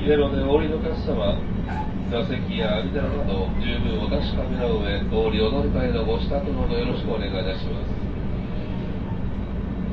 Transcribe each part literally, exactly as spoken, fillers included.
秀野でお降りのお客様、座席や網棚など十分お確かめの上、お降りお乗り換えのご支度のほどよろしくお願いいたします。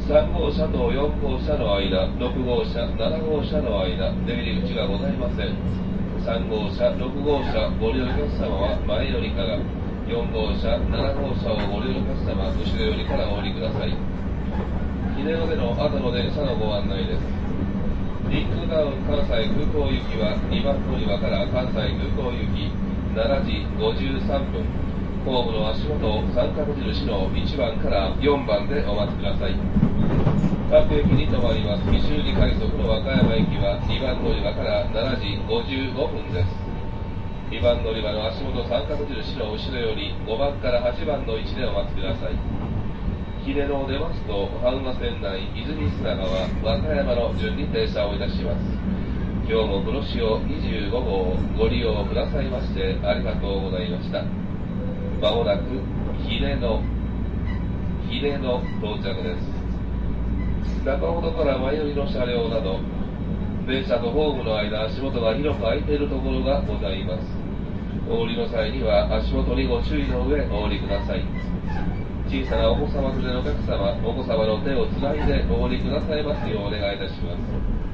さん号車とよん号車の間、ろく号車、なな号車の間、出入り口がございません。さん号車、ろく号車、ご利用のお客様は前よりから、よん号車、なな号車をご利用のお客様、後ろよりからお降りください。秀野での後の電車のご案内です。リンクダウン関西空港行きはにばん乗り場から関西空港行きしちじごじゅうさんぷん、ホームの足元三角印のいちばんからよんばんでお待ちください。各駅に停まります西十二快速の和歌山駅はにばん乗り場からしちじごじゅうごふんです。にばん乗り場の足元三角印の後ろよりごばんからはちばんの位置でお待ちください。秀野を出ますと、阪和線内泉砂川、和歌山の順に停車をいたします。今日も黒潮にじゅうごごうをご利用くださいましてありがとうございました。まもなく秀野、秀野到着です。中ほどから前寄りの車両など、電車とホームの間、足元が広く空いているところがございます。お降りの際には足元にご注意の上お降りください。小さなお子様連れのお客様、お子様の手をつないでお降りくださいますようお願いいたします。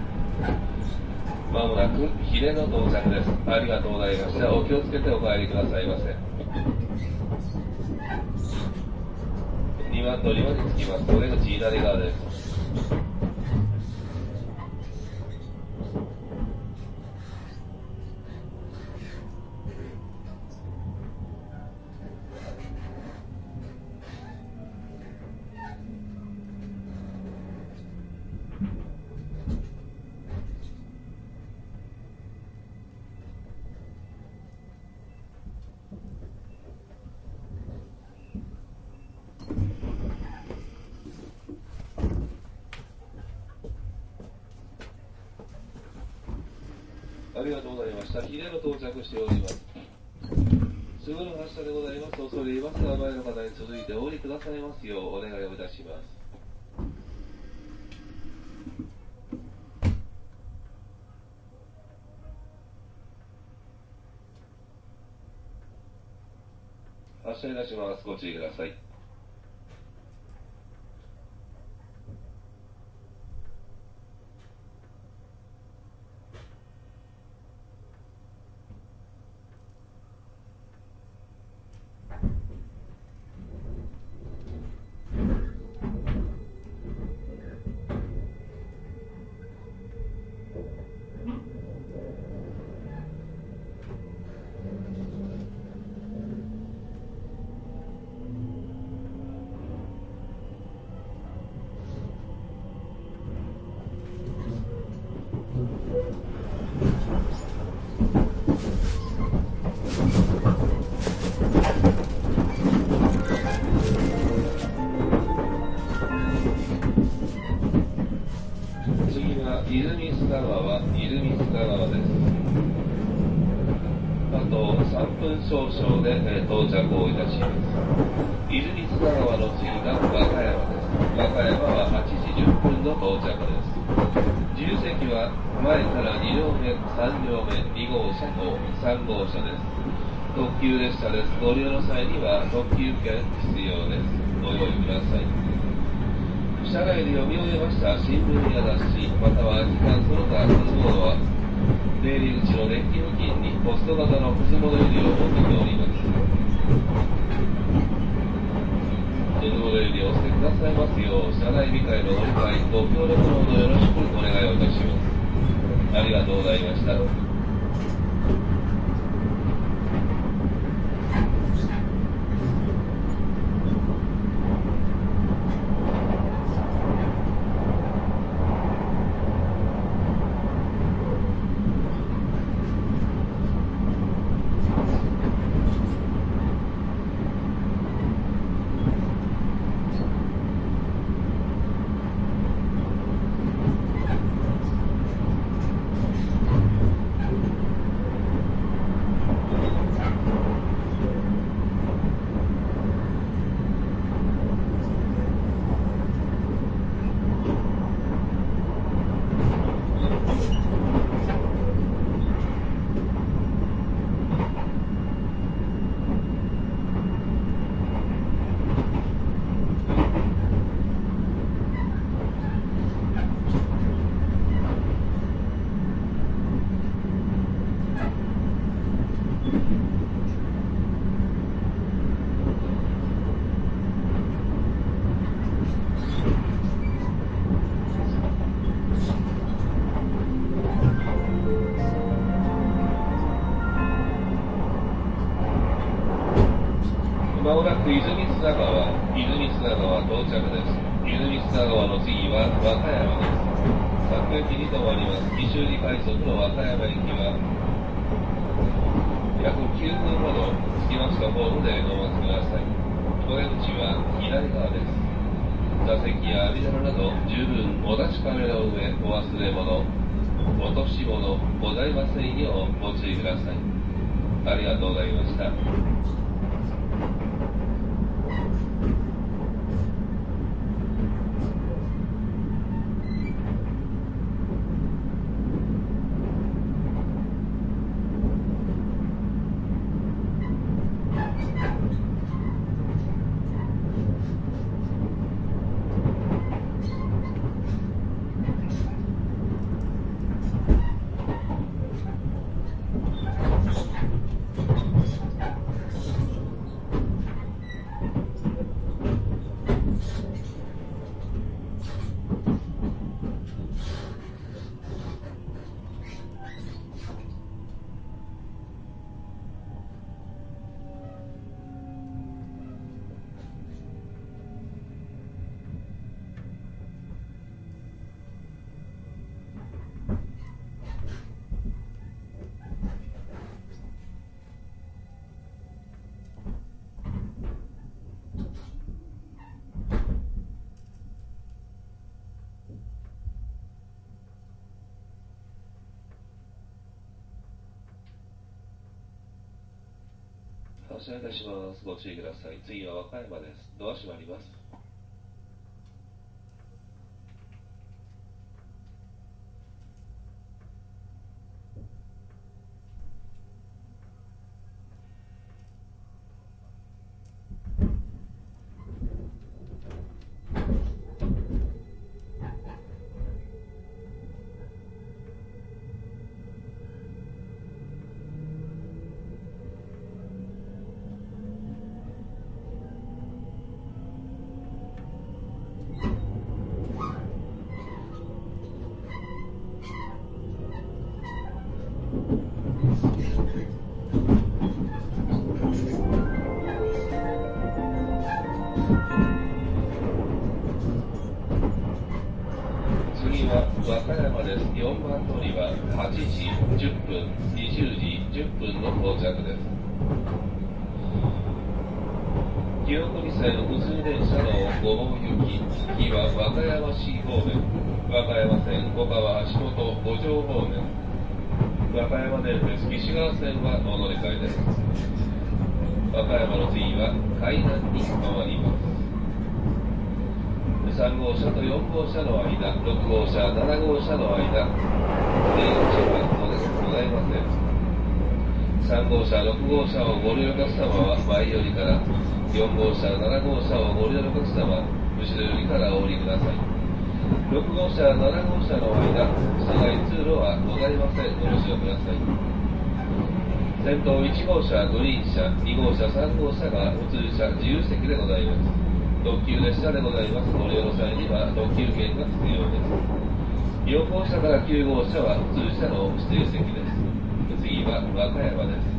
まもなく秀野到着です。ありがとうございました。お気をつけてお帰りくださいませ。にばん乗り場に着きます。お出口左側です。ありがとうございました。秀野到着しております。すぐの発車でございます。恐れ入りますが、前の方に続いてお降りくださいますようお願いをいたします。発車いたします。ご注意ください。泉砂川、泉砂川です。あとさんぷん少々で、えー、到着をいたします。泉砂川の次が和歌山です。和歌山ははちじじゅっぷんの到着です。自由席は前からに両目、さん両目、に号車とさん号車です。特急列車です。ご利用の際には特急券必要です。ご用意ください。車内で読み終えました新聞や雑誌、または時間その他パスポートは出入り口のデッキ付近にポスト型のくず戻りを持っております。くず戻りをお捨てくださいますよう車内理解のご理解ご協力のほどよろしくお願いをいたします。ありがとうございました。 泉綱川、泉綱川到着です。泉綱川の次は和歌山です。各駅に停まります。西売快速の和歌山駅は約きゅうふんほど着きましたホームでお待ちください。お出口は左側です。座席や網棚など十分お立ちカメラの上お忘れ物、落とし物ございませんようご注意ください。ありがとうございました。発車いたします。ご注意ください。次は和歌山です。ドア閉まります。次は和歌山です。よんばん乗りははちじじゅっぷん、にじゅうじじゅっぷんの到着です。記憶に線宇都電車のごぼう行き、次は和歌山市方面、和歌山線五川橋本五条方面、和歌山電鉄岸川線はお乗り換えです。和歌山の次は海南に停まります。さん号車とよん号車の間、ろく号車、なな号車の間、出入り口はございません。さん号車、ろく号車をご利用のお客様は前寄りから、よん号車、なな号車をご利用のお客様、後ろ寄りからお降りください。ろく号車、なな号車の間、車外通路はございません。ご了承ください。先頭いち号車、グリーン車、に号車、さん号車が普通車、自由席でございます。特急列車でございます。ご利用の際には特急券が必要です。よん号車からきゅう号車は普通車の指定席です。次は和歌山です。